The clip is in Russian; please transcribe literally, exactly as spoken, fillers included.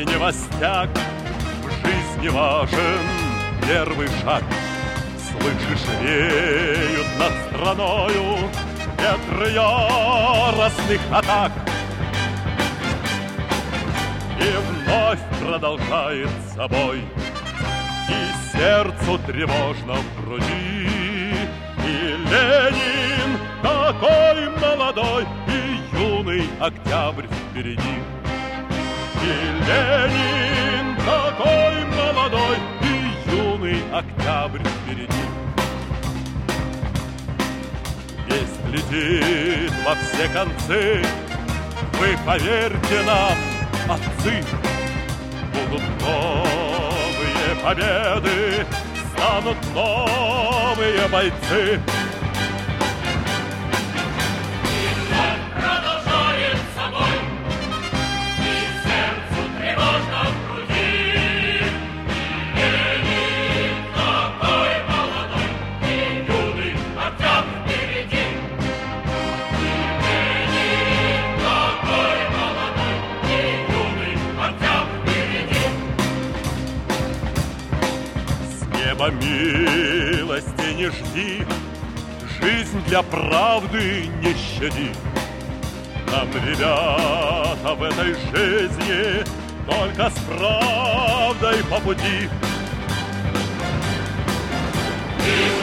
И невостяк в жизни важен первый шаг. Слышишь, реют над страною ветры яростных атак. И вновь продолжается бой, и сердцу тревожно в груди. И Ленин такой молодой, и юный октябрь впереди. И Ленин такой молодой, и юный октябрь впереди. Весть летит во все концы, вы поверьте нам, отцы. Будут новые победы, станут новые бойцы. Милости не жди, жизнь для правды не щади. Нам, ребята, в этой жизни только с правдой по пути.